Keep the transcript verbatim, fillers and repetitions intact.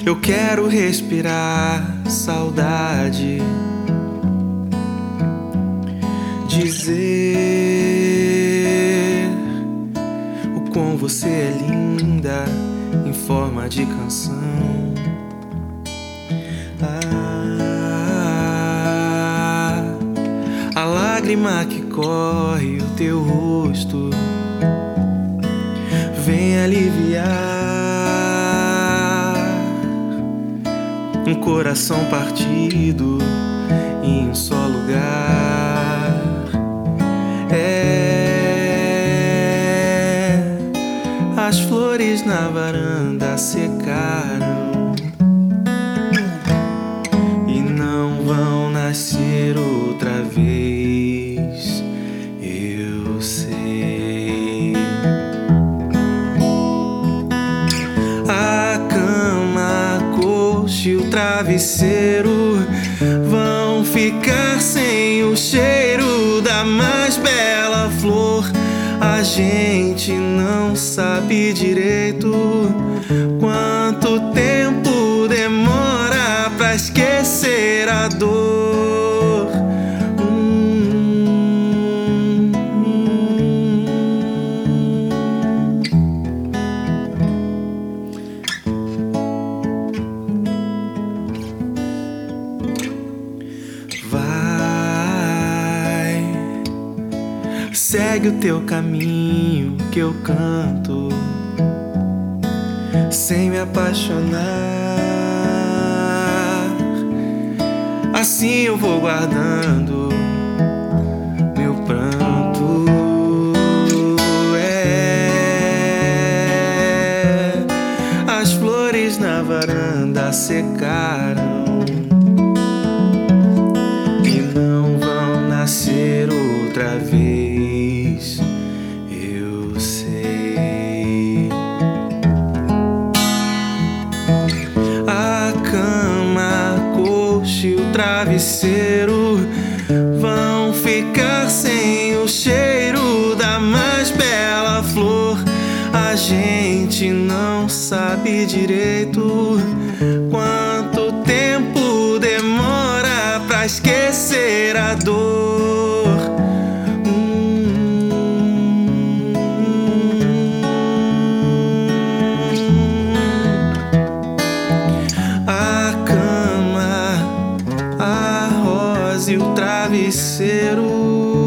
Eu quero respirar saudade, dizer o quão você é linda em forma de canção. Ah, a lágrima que corre o teu rosto vem aliviar um coração partido em um só lugar. É, as flores na varanda secaram e não vão nascer outra vez, eu sei. A cama, a coxa e o travesseiro vão ficar sem o cheiro da mais bela flor. A gente não sabe direito quanto tempo demora pra esquecer a dor. Hum, hum. Vai, segue o teu caminho que eu canto sem me apaixonar. Assim eu vou guardando meu pranto. É, as flores na varanda secaram e não vão nascer outra vez, eu sei. A cama, a coxa e o travesseiro vão ficar sem o cheiro da mais bela flor. A gente não sabe direito quanto tempo demora pra esquecer a dor. A cama, a rosa e o travesseiro